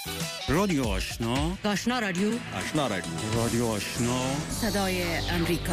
رادیو آشنا، آشنا رادیو، آشنا رادیو، رادیو آشنا، صدای امریکا.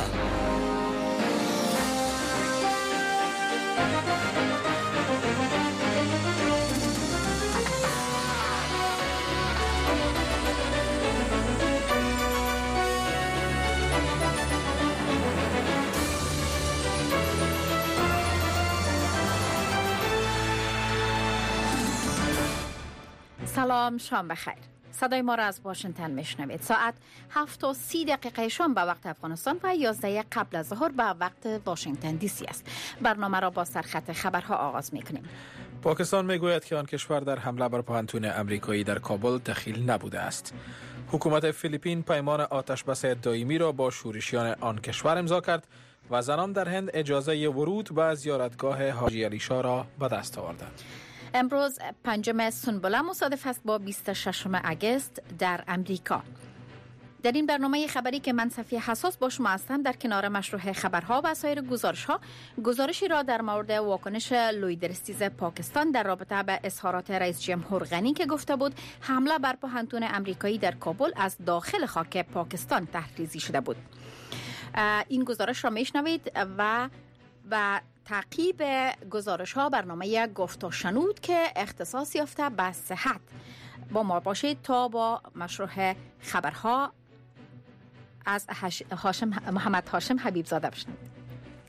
سلام، شام بخیر. صدای ما را از واشنگتن میشنوید. ساعت 7:30 شام به وقت افغانستان و 11 قبل از ظهر به وقت واشنگتن دی سی است. برنامه را با سرخط خبرها آغاز میکنیم. پاکستان میگوید که آن کشور در حمله بر پوهنتون امریکایی در کابل دخیل نبوده است. حکومت فیلیپین پیمان آتش بس دائمی را با شورشیان آن کشور امضا کرد و زنان در هند اجازه ورود به زیارتگاه حاجی علی شاه را به دست آوردند. امروز 5 سنبله مصادف است با 26 اگست در امریکا. در این برنامه خبری که من صفی حساس با شما هستم، در کنار مشروع خبرها و سایر گزارش‌ها، گزارشی را در مورد واکنش لوی درستیز پاکستان در رابطه به اظهارات رئیس جمهور غنی که گفته بود حمله بر پوهنتون امریکایی در کابل از داخل خاک پاکستان تحریزی شده بود. این گزارش را میشنوید و تعقیب گزارش ها برنامه گفت و شنود که اختصاص یافته به صحت. با ما باشید تا با مشروع خبرها از محمد هاشم حبیب زاده بشنوید.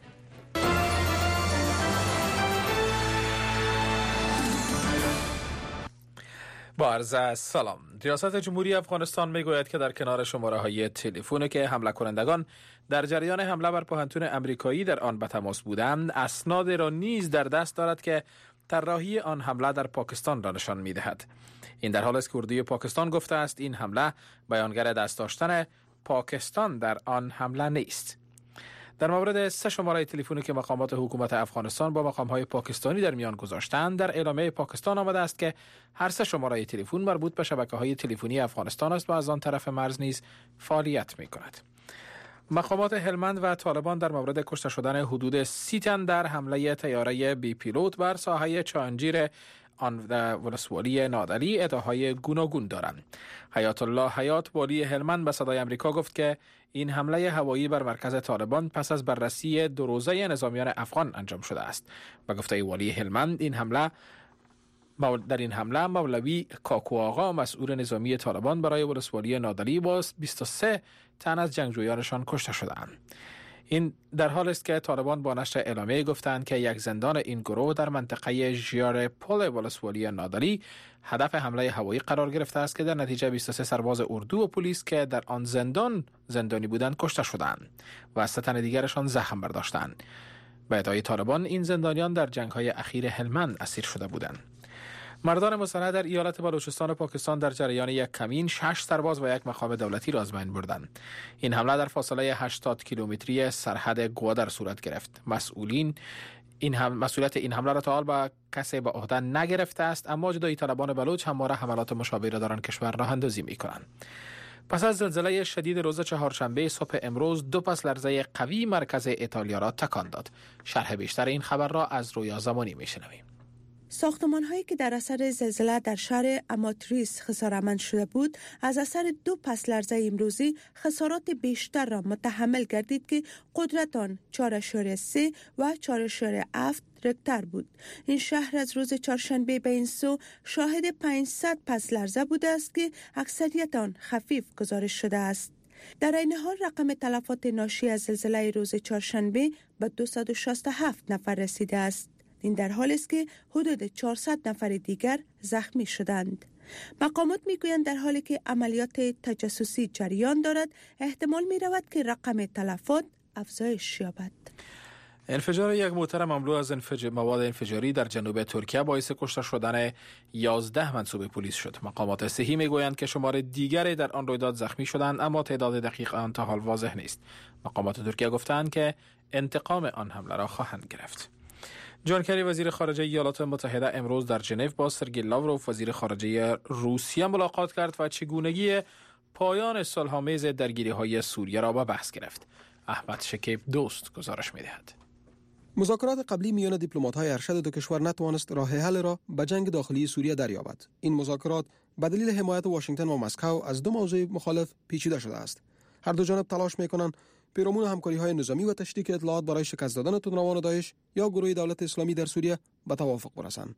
با عرض سلام. ریاست جمهوری افغانستان میگوید که در کنار شماره های تلفنی که حمله کنندگان در جریان حمله بر پوهنتون امریکایی در آن به تماس بودند، اسناد را نیز در دست دارد که طراحی آن حمله در پاکستان را نشان میدهد. این در حالی است که اردوی پاکستان گفته است این حمله بیانگر دست داشتن پاکستان در آن حمله نیست. در مورد 3 شماره تلفنی که مقامات حکومت افغانستان با مقام‌های پاکستانی در میان گذاشتند، در اعلامیه پاکستان آمده است که هر 3 شماره تلفن مربوط به شبکه‌های تلفنی افغانستان است و از آن طرف مرز نیز فعالیت می‌کند. مقامات هلمند و طالبان در مورد کشته شدن حدود 30 تن در حمله طیاره بی پیلوت بر ساحه چانجیر آن ولسوالی نادعلی ادعاهای گوناگون دارند. حیات الله حیات والی هلمند به صدای امریکا گفت که این حمله هوایی بر مرکز طالبان پس از بررسی 2 روزه نظامیان افغان انجام شده است. به گفته والی هلمند در این حمله مولوی کاکو آقا مسئول نظامی طالبان برای ولسوالی نادعلی با 23 تن از جنگجویانشان کشته شدند. این در حال است که طالبان با نشر اعلامیه گفتند که یک زندان این گروه در منطقه ژیار پل ولسوالی نادعلی هدف حمله هوایی قرار گرفته است که در نتیجه 23 سرباز اردو و پلیس که در آن زندانی بودند کشته شدند و 3 تن دیگرشان زخم برداشتند. به ادعای طالبان این زندانیان در جنگ‌های اخیر هلمند اسیر شده بودند. مردان مسلح در ایالت بلوچستان پاکستان در جریان یک کمین 6 سرباز و 1 مقام دولتی را از بین بردند. این حمله در فاصله 80 کیلومتری سرحد گوادر صورت گرفت. مسئولیت این حمله را تا حال به کسی به عهده نگرفته است، اما جدایی طلبان بلوچ همواره حملات مشابه را در آن کشور راه اندازی می‌کنند. پس از زلزله شدید روز چهارشنبه صبح امروز 2 پس لرزه قوی مرکز ایتالیا را تکان داد. شرح بیشتر این خبر را از رویا زمانی می‌شنویم. ساختمان‌هایی که در اثر زلزله در شهر اماتریس خسارتمند شده بود، از اثر 2 پس لرزه امروزی خسارات بیشتر را متحمل گردید که قدرت آن 4.3 و 4.7 رکتر بود. این شهر از روز چهارشنبه به این سو شاهد 500 پس لرزه بوده است که اکثریت آن خفیف گزارش شده است. در این حال رقم تلفات ناشی از زلزله روز چهارشنبه به 267 نفر رسیده است. این در حالی است که حدود 400 نفر دیگر زخمی شدند. مقامات میگویند در حالی که عملیات تجسسی جریان دارد، احتمال می رود که رقم تلفات افزایش یابد. انفجار یک موتر مملو از مواد انفجاری در جنوب ترکیه باعث کشته شدن 11 منصوب پلیس شد. مقامات صحی میگویند که شمار دیگری در آن رویداد زخمی شدند، اما تعداد دقیق آن تا حال واضح نیست. مقامات ترکیه گفتند که انتقام آن حمله را خواهند گرفت. جان کری وزیر خارجه ایالات متحده امروز در ژنو با سرگئی لاوروف وزیر خارجه روسیه ملاقات کرد و چگونگی پایان صلح‌آمیز درگیری‌های سوریه را به بحث گرفت. احمد شکیب دوست گزارش می‌دهد. مذاکرات قبلی میان دیپلمات‌های ارشد دو کشور نتوانست راه حل را به جنگ داخلی سوریه دریابد. این مذاکرات به دلیل حمایت واشنگتن و مسکو از دو موضوع مخالف پیچیده شده است. هر دو جانب تلاش می‌کنند پیرامون همکاری‌های نظامی و تشریک اطلاعات برای شکست دادن تندروان داعش یا گروه دولت اسلامی در سوریه به توافق برسند.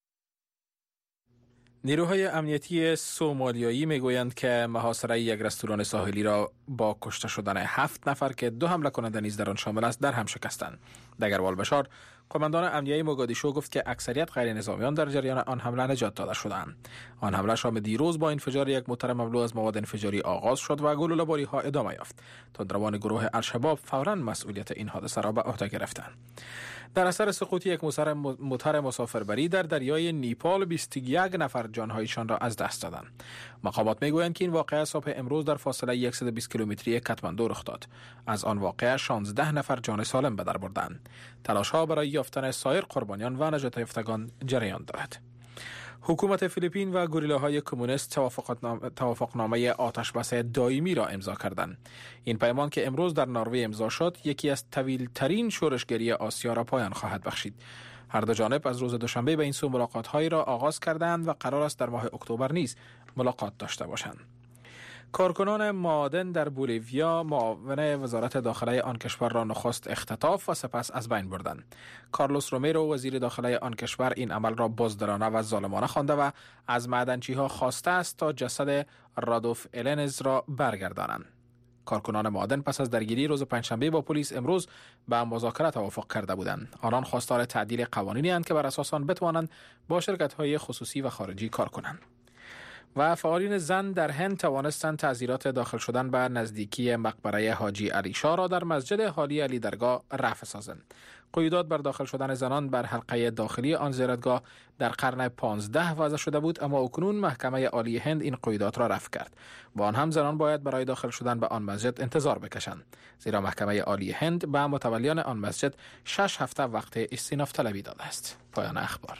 نیروهای امنیتی سومالیایی میگویند که محاصره یک رستوران ساحلی را با کشته شدن 7 نفر که 2 حمله کننده نیز در آن شامل است در هم شکستند. دگروال بشار، قماندان امنیتی موگادیشو، گفت که اکثریت غیر نظامیان در جریان آن حمله نجات داده شدند. آن حمله شام دیروز با انفجار یک موتر مملو از مواد انفجاری آغاز شد و گلوله‌باری‌ها ادامه یافت. تندروان گروه الشباب فوراً مسئولیت این حادثه را به عهده گرفتند. در اثر سقوط یک موتر مسافربری در دریای نیپال 21 نفر جانهایشان را از دست دادند. مقامات میگویند که این واقعه صبح امروز در فاصله 120 کیلومتری کاتماندو رخ داد. از آن واقعه 16 نفر جان سالم به در بردند. تلاش‌ها برای یافتن سایر قربانیان و نجات یافتگان جریان دارد. حکومت فیلیپین و گوریلاهای کمونیست توافقنامه آتشبس دائمی را امضا کردند. این پیمان که امروز در نروژ امضا شد، یکی از طویل‌ترین شورشگری آسیا را پایان خواهد بخشید. هر دو جانب از روز دوشنبه به این سو ملاقات‌هایی را آغاز کردند و قرار است در ماه اکتبر نیز ملاقات داشته باشند. کارکنان معادن در بولیویا معاون وزارت داخله آن کشور را نخست اختطاف و سپس از بین بردند. کارلوس رومیرو، وزیر داخله آن کشور، این عمل را بزدلانه و ظالمانه خوانده و از معدنچی‌ها خواسته است تا جسد رادولف النز را برگردانند. کارکنان معادن پس از درگیری روز پنجشنبه با پلیس امروز به مذاکره توافق کرده بودند. آنان خواستار تعدیل قوانینی اند که بر اساس آن بتوانند با شرکت‌های خصوصی و خارجی کار کنند. و فعالین زن در هند توانستند تعزیرات داخل شدن به نزدیکی مقبره حاجی علی شاه را در مسجد حالی علی درگاه رفع سازند. قیودات بر داخل شدن زنان بر حلقه داخلی آن زیارتگاه در قرن 15 وضع شده بود، اما اکنون محکمه عالی هند این قیودات را رفع کرد. با آن هم زنان باید برای داخل شدن به آن مسجد انتظار بکشند، زیرا محکمه عالی هند به متولیان آن مسجد 6 هفته وقت استئناف طلبی داده است. پایان اخبار.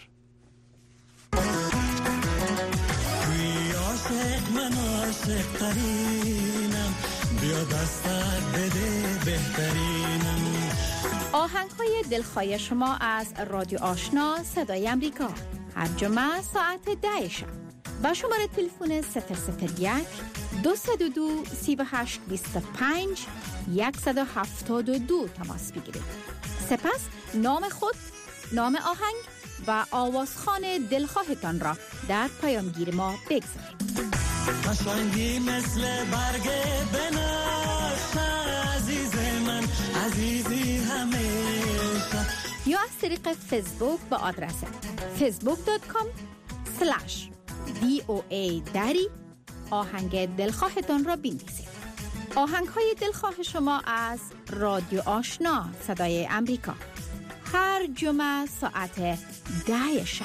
من عاشق ترینم، بیا دستک بده بهترینم. آهنگ‌های دلخواه شما از رادیو آشنا صدای امریکا، هر جمعه ساعت 10 شب با شماره تلفن 001 222 3825 172 تماس بگیرید. سپس نام خود، نام آهنگ و آوازخوان دلخواهتان را در پیامگیر ما بگذارید. قشنگی مثل برگ بنفش، عزیز من عزیزی همیشه. یا از طریق فیسبوک با آدرس facebook.com/VOA آهنگ دلخواهتان را بنویسید. آهنگ های دلخواه شما از رادیو آشنا صدای امریکا، هر جمعه ساعت 10 شب.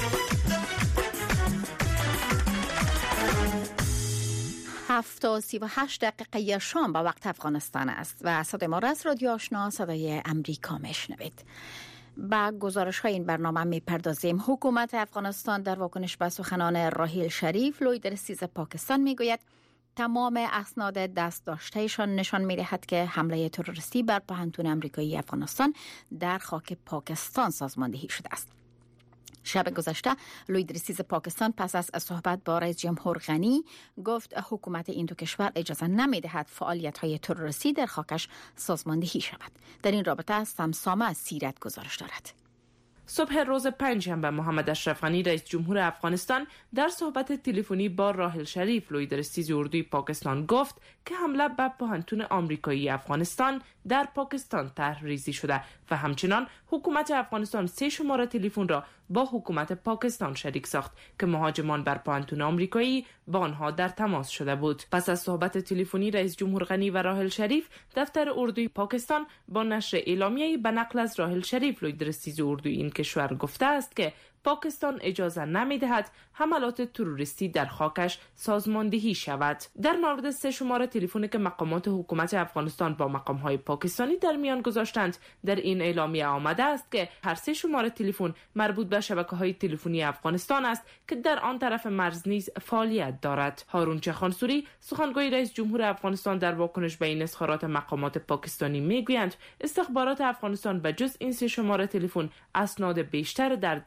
7:38 شام به وقت افغانستان است و صدای ما را از رادیو آشنا صدای امریکا میشنوید. با گزارش های این برنامه میپردازیم. حکومت افغانستان در واکنش به سخنان راحیل شریف، لوی رئیس پاکستان، میگوید تمام اسناد دست داشتهشان نشان می‌دهد که حمله تروریستی بر پوهنتون آمریکایی افغانستان در خاک پاکستان سازماندهی شده است. شب گذشته لوی رئیس پاکستان پس از صحبت با رئیس جمهور غنی گفت حکومت این دو کشور اجازه نمی‌دهد فعالیت‌های تروریستی در خاکش سازماندهی شود. در این رابطه سمسامه از سیرت گزارش دارد. صبح روز پنجشنبه محمد اشرف غنی رئیس جمهور افغانستان در صحبت تلفنی با راحیل شریف لوی رئیس اردوی پاکستان گفت که حمله به پوهنتون آمریکایی افغانستان در پاکستان طرح‌ریزی شده و همچنان حکومت افغانستان 3 شماره تلفن را با حکومت پاکستان شریک ساخت که مهاجمان بر پوهنتون آمریکایی با آنها در تماس شده بود. پس از صحبت تلفنی رئیس جمهور غنی و راحیل شریف، دفتر اردوی پاکستان با نشر اعلامیه‌ای به نقل از راحیل شریف لوی رئیس اردوی این کشور گفته است که پاکستان اجازه نمی‌دهد حملات تروریستی در خاکش سازماندهی شود. در مورد 3 شماره تلفنی که مقامات حکومت افغانستان با مقام‌های پاکستانی در میان گذاشتند، در این اعلامیه آمده است که هر 3 شماره تلفن مربوط به شبکه‌های تلفنی افغانستان است که در آن طرف مرز نیز فعالیت دارد. هارون چخانسوری، سخنگوی رئیس جمهور افغانستان، در واکنش به این اظهارات مقامات پاکستانی میگویند استخبارات افغانستان به جز این 3 شماره تلفن اسناد بیشتر در دست دارد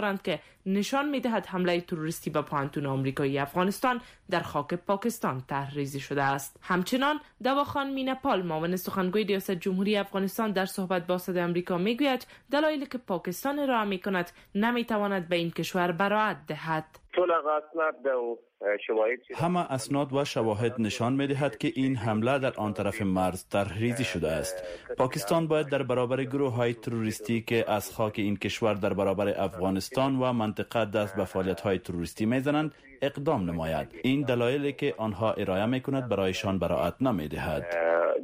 دارند که نشان می‌دهد حمله تروریستی به پوهنتون آمریکایی افغانستان در خاک پاکستان طرح‌ریزی شده است. همچنان دواخان مینپال معاون سخنگوی ریاست جمهوری افغانستان در صحبت با صدای آمریکا میگوید دلایلی که پاکستان ارائه می‌کند نمی‌تواند به این کشور براعت دهد. همه اسناد و شواهد نشان می‌دهد که این حمله در آن طرف مرز طرح‌ریزی شده است. پاکستان باید در برابر گروه‌های تروریستی که از خاک این کشور در برابر افغانستان و منطقه دست به فعالیت‌های تروریستی می‌زنند اقدام نماید. این دلایلی که آنها ارائه می‌کند برایشان براعت نمی‌دهد.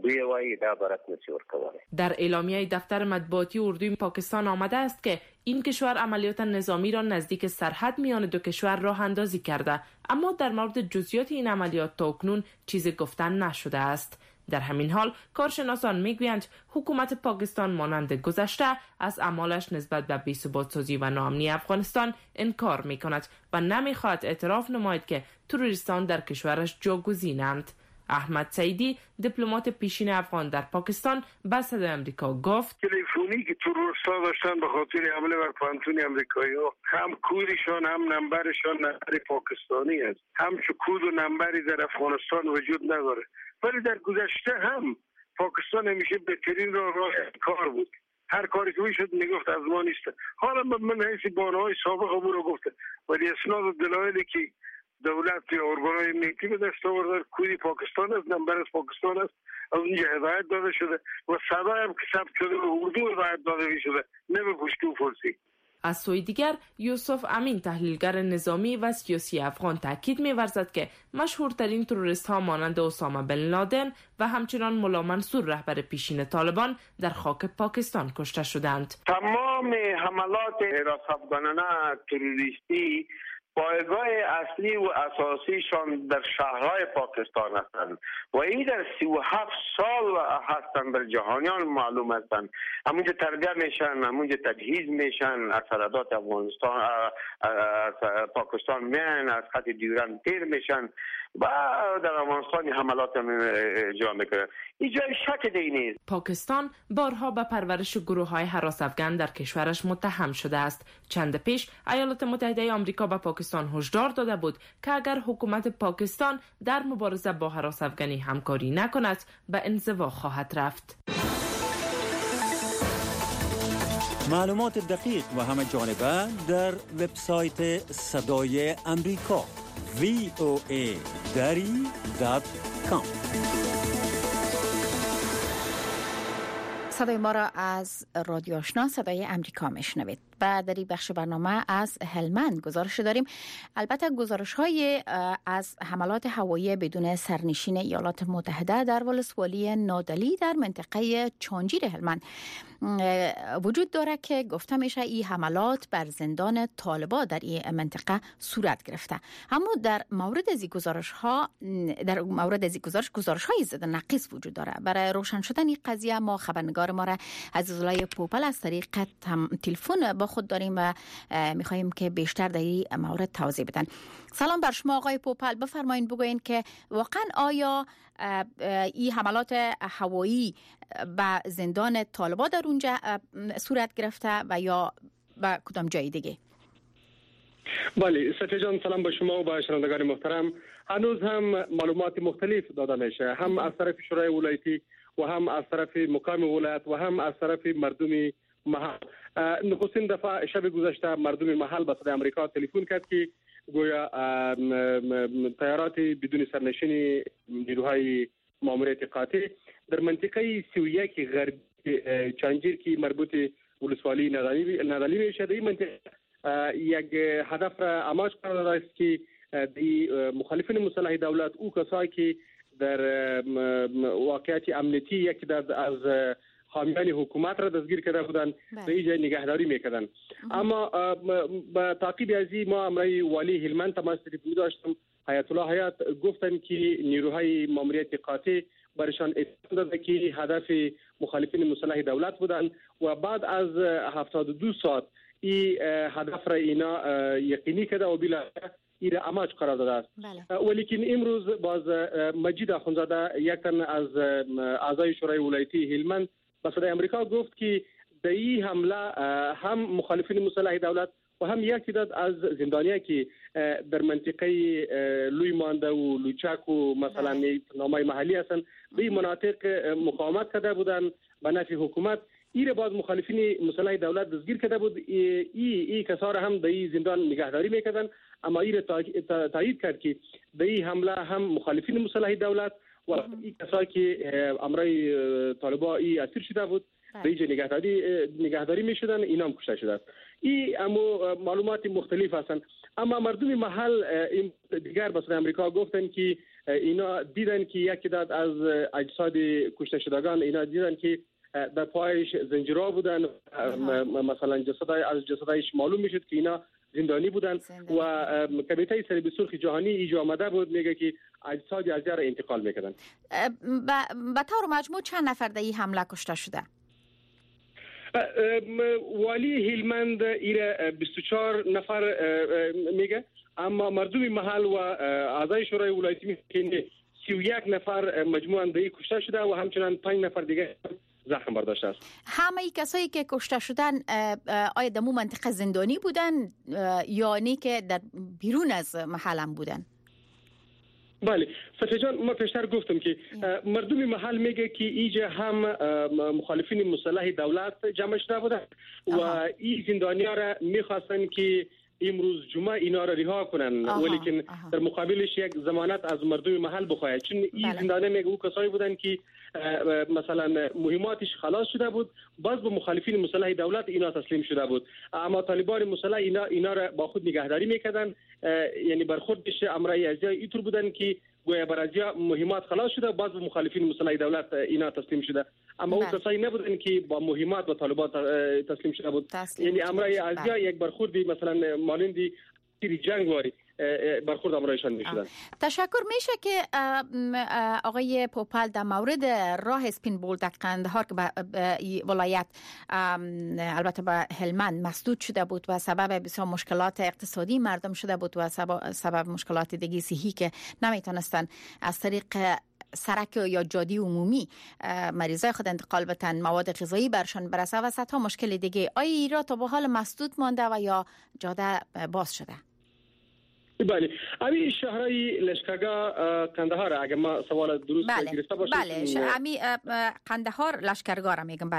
در اعلامیه دفتر مطبوعاتی اردوی پاکستان آمده است که این کشور عملیات نظامی را نزدیک سرحد میان دو کشور راه اندازی کرده، اما در مورد جزئیات این عملیات تاکنون چیزی گفتن نشده است. در همین حال کارشناسان میگویند حکومت پاکستان مانند گذشته از اعمالش نسبت به بی‌ثبات سازی و ناامنی افغانستان انکار میکند و نمیخواهد اعتراف نماید که تروریستان در کشورش جاگزینند. احمد سعیدی دیپلمات پیشین افغان در پاکستان به صدای آمریکا گفت تلفنی که تروریست‌ها داشتن به خاطر حمله بر پوهنتون آمریکایی‌ها هم کودشان هم نمبرشان نمبر پاکستانی است، هم چه کود و نمبری در افغانستان وجود نداره. ولی در گذشته هم پاکستان همیشه بهترین راه کار بود. هر کاری که میشد میگفت از ما نیست. حالا من حیث بانه‌های سابق امور رو گفته، ولی اسناد و دلایلی که دولت یا ارگان‌های امنیتی به دست آورده کودی پاکستان است، نمبر از پاکستان است، از اونجا هدایت داده شده و صدای هم که ثبت شده به اردو هدایت داده شده، نه به پشتو فارسی. از سوی دیگر یوسف امین تحلیلگر نظامی و سیاسی افغان تاکید می‌ورزد که مشهورترین تروریست‌ها مانند اسامه بن لادن و همچنان ملا منصور رهبر پیشین طالبان در خاک پاکستان کشته شدند. تمام حملات حراستگرانه تروریستی پایگاه اصلی و اساسیشان در شهرهای پاکستان هستند و این در 37 سال هستند، در جهانیان معلوم هستند. همونجا تربیه میشن، همونجا تجهیز میشن، از سرحدات افغانستان پاکستان میان، از خط دیورند تیر میشن و در افغانستان حملات اجرا میکنن. این جای شک دی نیست. پاکستان بارها به پرورش گروه‌های هراس افغان در کشورش متهم شده است. چند پیش ایالات متحده آمریکا به پاکستان هشدار داده بود که اگر حکومت پاکستان در مبارزه با هراس افغانی همکاری نکند به انزوا خواهد رفت. معلومات دقیق و همه جانبه در وبسایت صدای امریکا voa.com. صدای ما را از رادیو آشنا صدای امریکا میشنوید. و در این بخش برنامه از هلمند گزارش داریم. البته گزارش های از حملات هوایی بدون سرنشین ایالات متحده در ولسوالی نادلی در منطقه چانجیر هلمند وجود داره که گفته میشه این حملات بر زندان طالبا در این منطقه صورت گرفته. اما در مورد از گزارش های ضد نقیص وجود داره. برای روشن شدن این قضیه ما خبرنگار ما را عزیزالله پوپل از طریق تلفن با خود داریم و میخواییم که بیشتر در این مورد توضیح بدن. سلام بر شما آقای پوپل، بفرمایید بگوین که واقعا آیا این حملات هوایی به زندان طالبا در اونجا صورت گرفته و یا به کدام جای دیگه؟ بله صفیه جان، سلام به شما و به شنوندگان محترم. هنوز هم معلومات مختلف داده میشه، هم از طرف شورای ولایتی و هم از طرف مقام ولایت و هم از طرف مردم محل. نخستین دفعه شب گذشته مردم محل به صدای آمریکا تلفن کرد که گویا طیارات بدون سرنشین نیروهای ماموریت قاطع در منطقه 31 غربی چانجیر که مربوط ولسوالی نادلی میشه، در این منطقه یک هدف را اماج قرار داده است که مخالفین مسلح دولت او کسایی که در واقعیت امنیتی یکی از حامیان حکومت را دستگیر کرده بودند به اینجا نگهداری میکردن. اما با تعقیب از این ما امروز والی هلمند تماس تلفنی داشتم. حیات الله حیات گفتن که نیروهای ماموریت قاطع برشان اطلاع داده که هدف مخالفین مسلح دولت بودند و بعد از 72 ساعت این هدف را اینا یقینی کرده و بلا این را اماج قرار داده است. ولیکن امروز باز مجید اخونزاده یک تن از اعضای شورای ولایتی هلمند به صدای آمریکا گفت که در این حمله هم مخالفین مسلح دولت و هم یک تعداد از زندانیایی که در منطقه لوی مانده و لوچک و مثلا نامای محلی هستند به این مناطق مقاومت کرده بودند به نفع حکومت. این بعد مخالفین مسلح دولت دستگیر کرده بود. این کسا را هم در این زندان نگهداری میکردن، اما این تایید کرد که در این حمله هم مخالفین مسلح دولت و این کسایی که امرای طالبان ای اسیر شده بود در اینجا نگهداری میشدن، اینا هم کشته شده است. این اما معلومات مختلف هستند، اما مردم محل این دیگر به امریکا گفتن که اینا دیدن که یکی داد از اجساد کشته شدگان اینا دیدن که در پایش زنجیرها بودن، مثلا جسدایش معلوم میشد که اینا زندانی بودن و کمیته صلیب سرخ جهانی اینجا آمده بود میگه که اجساد از جا انتقال میکردن. به طور مجموع چند نفر در این حمله کشته شده؟ والی هلمند ایره 24 نفر میگه، اما مردم محل و اعضای شورای ولایتی میگه 31 نفر مجموعاً در این کشته شده و همچنان 5 نفر دیگه زخم برداشته است. همه ای کسایی که کشته شدن آیا در منطقه زندانی بودن یا نه که در بیرون از محلم بودن؟ بله صفی جان، ما پیشتر گفتم که مردم محل میگه که اینجا هم مخالفین مسلح دولت جمع شده بودن و این زندانی‌ها را میخواستن که امروز جمعه اینا را رها کنن، ولیکن در مقابلش یک ضمانت از مردم محل بخواهد، چون این زندانی‌ها میگه او کسایی بودن که مثلا مهماتش خلاص شده بود، باز به مخالفین مسلح دولت اینا تسلیم شده بود، اما طالبان مسلح اینا را با خود نگهداری میکردن، یعنی برخوردش امرای ازیا اینطور بودن که گویا بر ازیا مهمات خلاص شده، باز به مخالفین مسلح دولت اینا تسلیم شده، اما اون کسایی نبودن که با مهمات به طالبان تسلیم شده بود، یعنی امرای ازیا یک برخوردی مثلا مانندی تیری جنگ واری برخورد امرایشان میشدن. تشکر. میشه که آقای پوپل در مورد راه اسپین بولدک قندهار که به ولایت البته به هلمند مسدود شده بود و سبب بسیار مشکلات اقتصادی مردم شده بود و سبب مشکلات دیگه صحی که نمیتونستن از طریق سرک یا جادی عمومی مریضای خود انتقال بتن، مواد غذایی برشان برسه و صدها مشکل دیگه، آیا ایران تا به حال مسدود مانده و یا جاده باز شده؟ بله، امی شهرهای لشکرگاه قندهار اگه ما سوال درست گرفته باشم. بله، امی قندهار لشکرگاه را میگم.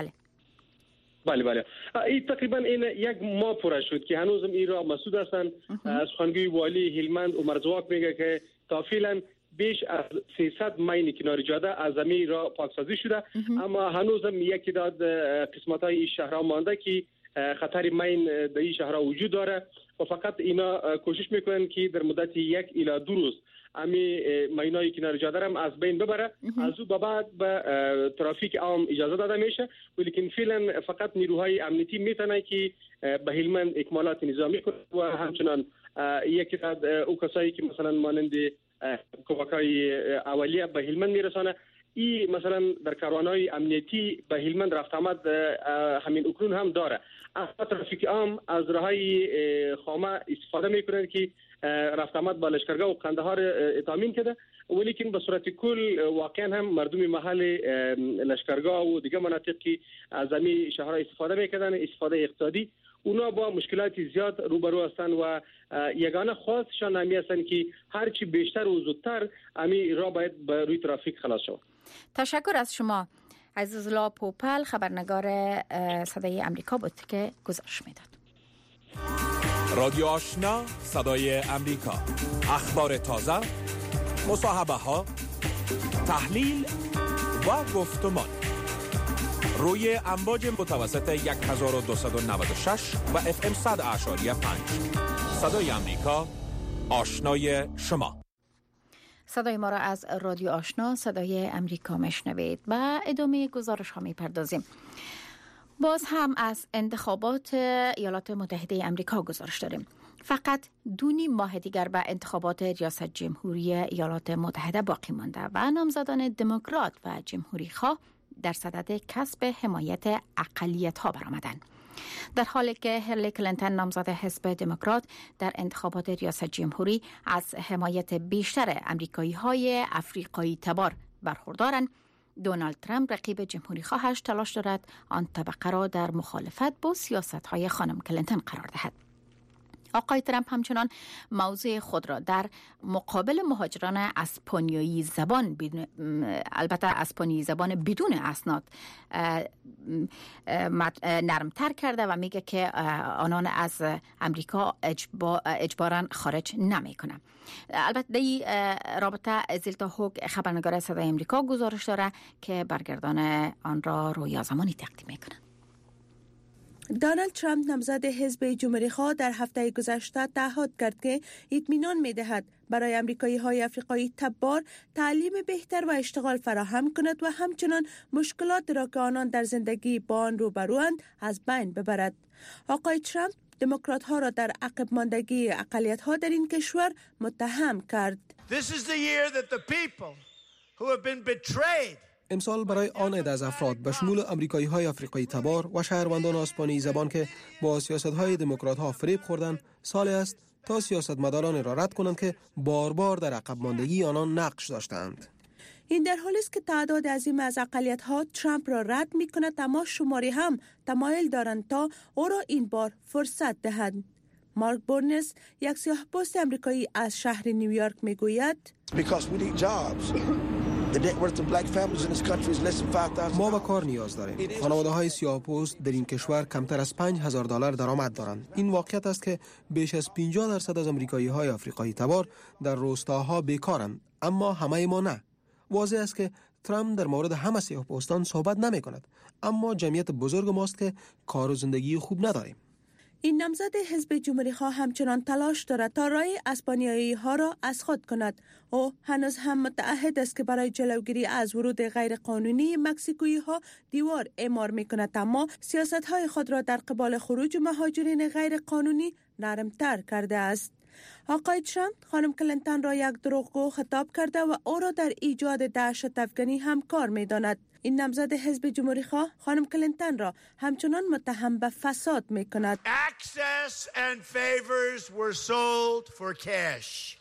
بله این تقریبا این یک ماه پوره شد که هنوزم این را مسدود هستند. سخنگوی والی هلمند عمر زواک میگه که تا فعلا بیش از 300 مین کنار جاده از زمین را پاکسازی شده، اما هنوزم یکی داد قسمت‌های این شهرها مانده که خطر مین در این شهرها وجود داره و فقط اینا کوشش میکنن که در مدت 1 الی 2 روز امی مینای کنار جاده هم از بین ببره، از او به بعد به ترافیک عام اجازه داده میشه، ولیکن فعلا فقط نیروهای امنیتی میتونه که به هلمند اکمالات نظامی کنه و همچنان یکی از او کسایی که مثلا مانند کمک‌های اولیه به هلمند میرسانه، این مثلا در کاروان‌های امنیتی به هلمند رفت آمد همین اکنون هم داره. اما ترافیک عام از راههای خامه استفاده میکنند که رفت آمد با لشکرگاه و قندهار تامین کرده، ولیکن به صورت کل واقعا هم مردم محل لشکرگاه و دیگه مناطق که از همین شهرها استفاده میکردن، استفاده اقتصادی، اونا با مشکلات زیاد روبرو هستند و یگانه خواستشان همی هستند که هرچی بیشتر و زودتر همی را باید به روی ترافیک خلاص شود. تشکر از شما. عزیزالله پوپل خبرنگار صدای امریکا بود که گزارش میداد. رادیو آشنا صدای امریکا، اخبار تازه، مصاحبه ها، تحلیل و گفتمان روی امواج متوسط 1296 و FM 100.5. صدای امریکا، آشنای شما. صدای ما را از رادیو آشنا صدای امریکا میشنوید. و ادامه گزارش ها میپردازیم. باز هم از انتخابات ایالات متحده امریکا گزارش داریم. فقط 2.5 ماه دیگر به انتخابات ریاست جمهوری ایالات متحده باقی مانده و نامزدان دموکرات و جمهوری خواه در صدد کسب حمایت اقلیت ها برآمدند. در حالی که هیلاری کلینتون نامزد حزب دموکرات در انتخابات ریاست جمهوری از حمایت بیشتر امریکایی های افریقایی تبار برخوردارند، دونالد ترامپ رقیب جمهوری خواهش تلاش دارد آن طبقه را در مخالفت با سیاست های خانم کلینتون قرار دهد. آقای ترامپ همچنان موضوع خود را در مقابل مهاجران اسپانیایی زبان البته اسپانیایی زبان بدون اسناد نرمتر کرده و میگه که آنان از امریکا اجباراً خارج نمیکنه. البته در رابطه زیلتا هوگ خبرنگار صدای امریکا گزارش داره که برگردان آن را رویا زمانی تقدیم میکنه. دونالد ترامپ نامزد حزب جمهوری‌خواه در هفته گذشته تعهد کرد که اطمینان می‌دهد برای آمریکایی‌های آفریقایی تبار تعلیم بهتر و اشتغال فراهم کند و همچنان مشکلات را که آنان در زندگی با آن روبروند از بین ببرد. آقای ترامپ دموکرات‌ها را در عقب ماندگی اقلیت‌ها در این کشور متهم کرد. This is the year that the people who have been betrayed. امسال برای آن عده از افراد به شمول آمریکایی‌های آفریقایی تبار و شهروندان اسپانیایی زبان که با سیاست‌های دموکرات‌ها فریب خوردند، سال است تا سیاستمداران را رد کنند که بار در عقب ماندگی آنان نقش داشتند. این در حالی است که تعداد عظیم از اقلیت‌ها ترامپ را رد می‌کند، اما شماری هم تمایل دارند تا او را این بار فرصت دهند. مارک بورنس، یک سیاه‌پوست آمریکایی از شهر نیویورک می‌گوید: ما به کار نیاز داریم. خانواده‌های سیاه‌پوست در این کشور کمتر از $5,000 درآمد دارند. این واقعیت است که بیش از 50% از آمریکایی‌های آفریقایی تبار در روستاها بیکارند، اما همه ما نه. واضح است که ترامپ در مورد همه سیاه‌پوستان صحبت نمی‌کند، اما جمعیت بزرگ ماست که کار و زندگی خوب نداریم. این نامزد حزب جمهوری‌خواه همچنان تلاش دارد تا رای اسپانیایی‌ها را از خود کند. او هنوز هم متعهد است که برای جلوگیری از ورود غیرقانونی مکزیکویی‌ها دیوار اعمار می‌کند، اما سیاست‌های خود را در قبال خروج مهاجرین غیرقانونی نرمتر کرده است. آقای ترامپ خانم کلینتون را یک دروغگو خطاب کرده و او را در ایجاد دهشت افغانی همکار می‌داند. این نامزد حزب جمهوری‌خواه خانم کلینتون را همچنان متهم به فساد می‌کند. Access and favors were sold for cash.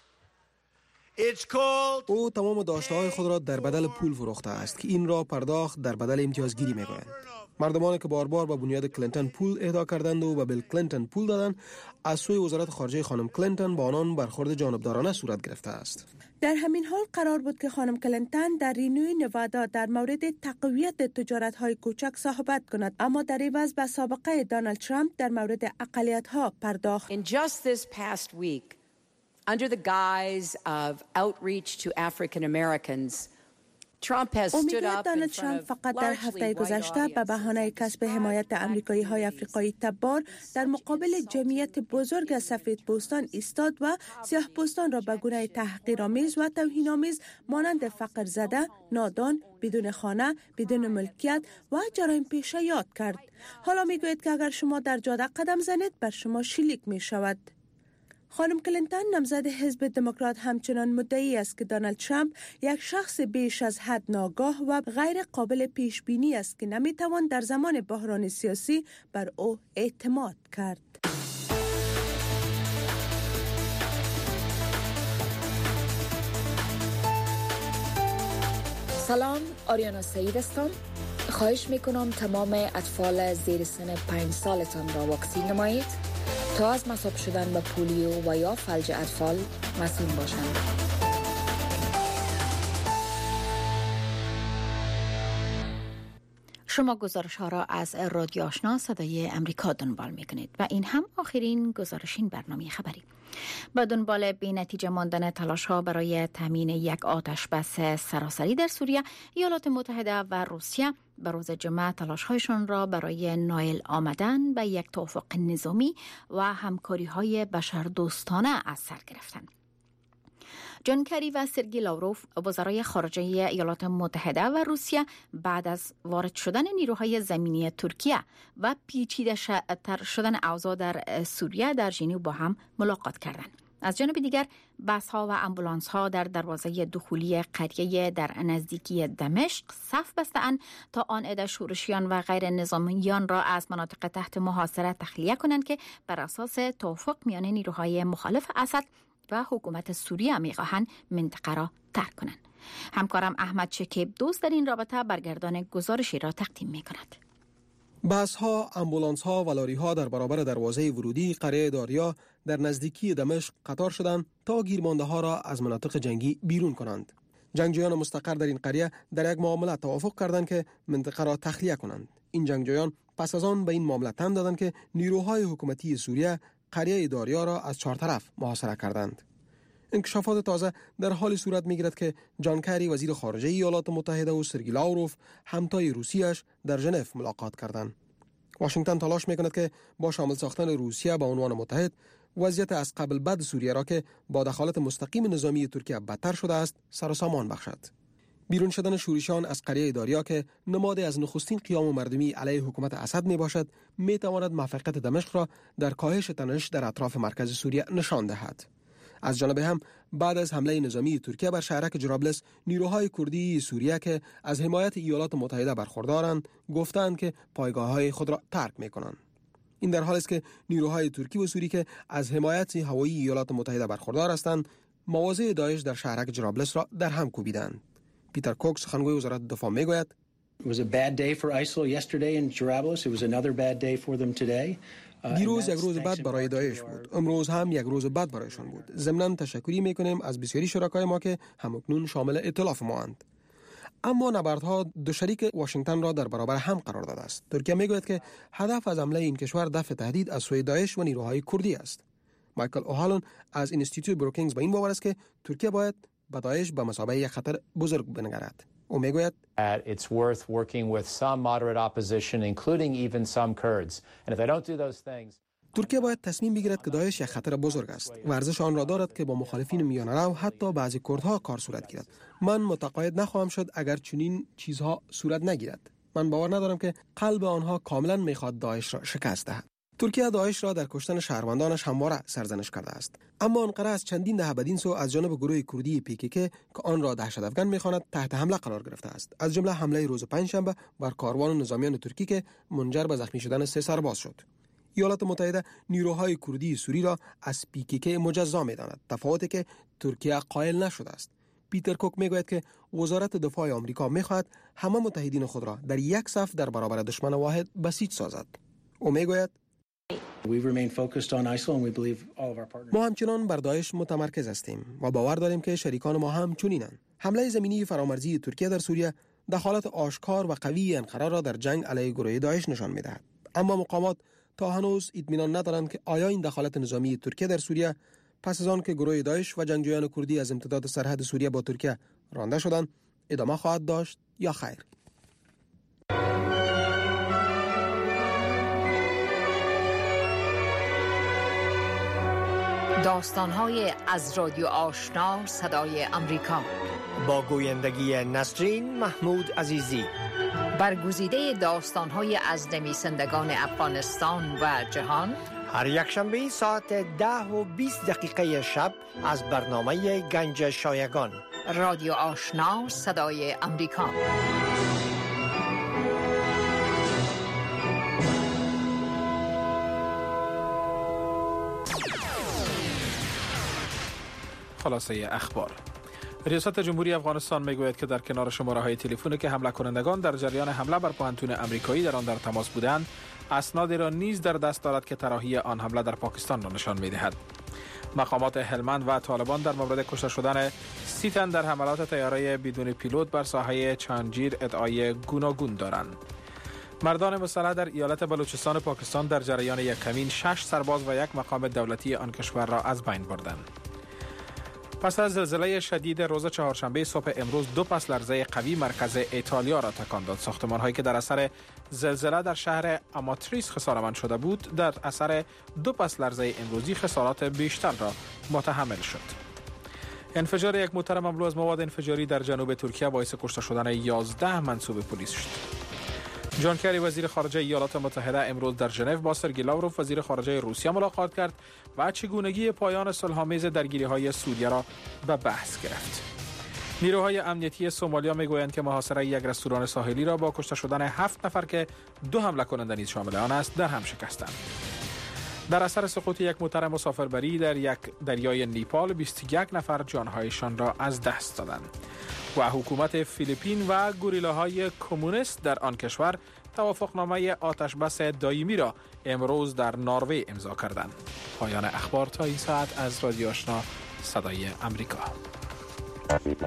او تمام داشته‌های خود را در بدل پول فروخته است که این را پرداخت در بدل امتیازگیری می‌گویند. مردمانی که بار به بنیاد کلینتون پول اهدا کردند و به بیل کلینتون پول دادند، از سوی وزارت خارجه خانم کلینتون با آنان برخورد جانبدارانه صورت گرفته است. در همین حال قرار بود که خانم کلینتون در رینوی نوادا در مورد تقویت تجارت‌های کوچک صحبت کند، اما در عوض به سابقه دونالد ترامپ در مورد اقلیت‌ها پرداخت. In just this past week, under the guise of outreach to African Americans, دونالد ترامپ فقط در هفته گذشته به بهانه کسب حمایت آمریکایی‌های آفریقایی تبار در مقابل جمعیت بزرگ از سفیدپوستان ایستاد و سیاه‌پوستان را به گونه تحقیرآمیز و توهین‌آمیز مانند فقر زده، نادان، بدون خانه، بدون ملکیت و جرایم پیشه یاد کرد. حالا میگوید که اگر شما در جاده قدم زنید بر شما شلیک می‌شود. خانم کلینتون نامزد حزب دموکرات همچنان مدعی است که دونالد ترامپ یک شخص بیش از حد ناگاه و غیر قابل پیش بینی است که نمیتوان در زمان بحران سیاسی بر او اعتماد کرد. سلام، آریانا سعید هستم. خواهش میکنم تمام اطفال زیر سن 5 سالتان را واکسین نمایید تا از مصاب شدن به پولیو و یا فلج اطفال مسئول باشند. شما گزارش ها را از رادیو آشنا صدای امریکا دنبال می کنید و این هم آخرین گزارش این برنامه خبری. با دنبال بی نتیجه ماندن تلاش ها برای تامین یک آتش بس سراسری در سوریه، ایالات متحده و روسیه به روز جمعه تلاش هایشان را برای نائل آمدن به یک توافق نظامی و همکاری های بشردوستانه از سر گرفتند. جان کری و سرگی لاوروف، وزرای خارجه ایالات متحده و روسیه، بعد از وارد شدن نیروهای زمینی ترکیه و پیچیده تر شدن اوضاع در سوریه در ژنو با هم ملاقات کردند. از جانب دیگر بس ها و امبولانس ها در دروازه دخولی قریه در نزدیکی دمشق صف بسته‌اند تا آن عده شورشیان و غیر نظامیان را از مناطق تحت محاصره تخلیه کنند که بر اساس توافق میان نیروهای مخالف اسد و حکومت سوریه می‌خواهند منطقه را ترک کنند. همکارم احمد شکیب دوست در این رابطه برگردان گزارشی را تقدیم می‌کند. بس‌ها، آمبولانس‌ها و لاری‌ها در برابر دروازه ورودی قریه داریا در نزدیکی دمشق قطار شدند تا گیرمانده‌ها را از مناطق جنگی بیرون کنند. جنگجویان مستقر در این قریه در یک معامله توافق کردند که منطقه را تخلیه کنند. این جنگجویان پس از آن به این معامله تن دادند که نیروهای حکومتی سوریه قریه داریا را از چهار طرف محاصره کردند. انکشافات تازه در حال صورت می‌گیرد که جان کری وزیر خارجه ایالات متحده و سرگی لاوروف همتای روسیه‌اش در ژنو ملاقات کردند. واشنگتن تلاش می‌کند که با شامل ساختن روسیه به عنوان متحد وضعیت از قبل بد سوریه را که با دخالت مستقیم نظامی ترکیه بدتر شده است سر و سامان بخشد. بیرون شدن شورشیان از قریه داریا که نماد از نخستین قیام مردمی علیه حکومت اسد میباشد میتواند موفقیت دمشق را در کاهش تنش در اطراف مرکز سوریه نشان دهد. از جانب هم بعد از حمله نظامی ترکیه بر شهرک جرابلس، نیروهای کردی سوریه که از حمایت ایالات متحده برخوردارند گفتند که پایگاه‌های خود را ترک می‌کنند. این در حالی است که نیروهای ترکی و سوری که از حمایت هوایی ایالات متحده برخوردار هستند مواضع داعش در شهرک جرابلس را در هم کوبیدند. پیتر کوکس سخنگوی وزارت دفاع میگوید دیروز یک روز بد برای داعش بود، امروز هم یک روز بد برایشان بود. ضمناً تشکری میکنیم از بسیاری شرکای ما که همکنون شامل ائتلاف ما اند. اما نبردها دو شریک واشنگتن را در برابر هم قرار داده است. ترکیه میگوید که هدف از حمله این کشور دفع تهدید از سوی داعش و نیروهای کردی است. مایکل اوهالون از اینستیتوت بروکینگز به این باور است که ترکیه باید به داعش به مثابه یک خطر بزرگ بنگرد. او میگوید it's worth working with some moderate opposition including even some Kurds and if they don't do those things ترکیه باید تصمیم بگیرد که داعش یک خطر بزرگ است و ارزش آن را دارد که با مخالفین میانه رو حتی بعضی کردها کار صورت گیرد. من متقاعد نخواهم شد اگر چنین چیزها صورت نگیرد. من باور ندارم که قلب آنها کاملا میخواد داعش را شکست دهد. ترکیه داعش را در کشتن شهروندانش همواره سرزنش کرده است، اما آنقره از چندین دهه بدین سو از جانب گروه کردی PKK که آن را دهشت‌افکن می‌خواند تحت حمله قرار گرفته است، از جمله حمله روز پنجشنبه بر کاروان نظامیان ترکی که منجر به زخمی شدن 3 سرباز شد. ایالات متحده نیروهای کردی سوری را از PKK مجزا می‌داند، تفاوتی که ترکیه قائل نشده است. پیتر کوک میگوید که وزارت دفاع آمریکا می‌خواهد همه متحدین خود را در یک صف در برابر دشمن واحد بسیج سازد. او میگوید ما همچنان بر داعش متمرکز هستیم و باور داریم که شریکان ما هم چنینند. حمله زمینی فرامرزی ترکیه در سوریه دخالت آشکار و قوی انقره را در جنگ علیه گروه داعش نشان می‌دهد. اما مقامات تا هنوز اطمینان ندارند که آیا این دخالت نظامی ترکیه در سوریه پس از آن که گروه داعش و جنگجویان کردی از امتداد سرحد سوریه با ترکیه رانده شدند ادامه خواهد داشت یا خیر. داستان‌های از رادیو آشنا صدای امریکا با گویندگی نسرین محمود عزیزی. برگزیده داستان‌های از نویسندگان افغانستان و جهان هر یک شنبه ساعت 10:20 شب از برنامه گنج شایگان. رادیو آشنا صدای امریکا. خلاصه اخبار. ریاست جمهوری افغانستان میگوید که در کنار شماره‌های تلفنی که حمله کنندگان در جریان حمله بر پوهنتون امریکایی در آن در تماس بودند، اسنادی را نیز در دست دارد که طراحی آن حمله در پاکستان را نشان می‌دهد. مقامات هلمند و طالبان در مورد کشته شدن 30 تن در حملات طیاره بدون پیلوت بر ساحه چانجیر ادعای گوناگون دارند. مردان مسلح در ایالت بلوچستان پاکستان در جریان یک کمین 6 سرباز و یک مقام دولتی آن کشور را از بین بردند. پس از زلزله شدید روز چهارشنبه صبح امروز 2 پس لرزه قوی مرکز ایتالیا را تکان داد. ساختمان‌هایی که در اثر زلزله در شهر آماتریس خساره‌مند شده بود، در اثر 2 پس لرزه امروزی خسارات بیشتر را متحمل شد. انفجار یک موتر مملو از مواد انفجاری در جنوب ترکیه باعث کشته شدن 11 منصوب پلیس شد. جان کری وزیر خارجه ایالات متحده امروز در ژنو با سرگی لاوروف وزیر خارجه روسیه ملاقات کرد و چگونگی پایان صلح‌آمیز درگیری‌های سوریه را به بحث گرفت. نیروهای امنیتی سومالیا میگویند که محاصره یک رستوران ساحلی را با کشته شدن 7 نفر که 2 حمله کننده نیز شامل آن است در هم شکستند. در اثر سقوط یک موتر مسافربری در یک دریای نیپال 21 نفر جانهایشان را از دست دادند. و حکومت فیلیپین و گوریلاهای کمونیست در آن کشور توافقنامه آتش بس دائمی را امروز در نروژ امضا کردند. پایان اخبار تا این ساعت از رادیو آشنا صدای امریکا.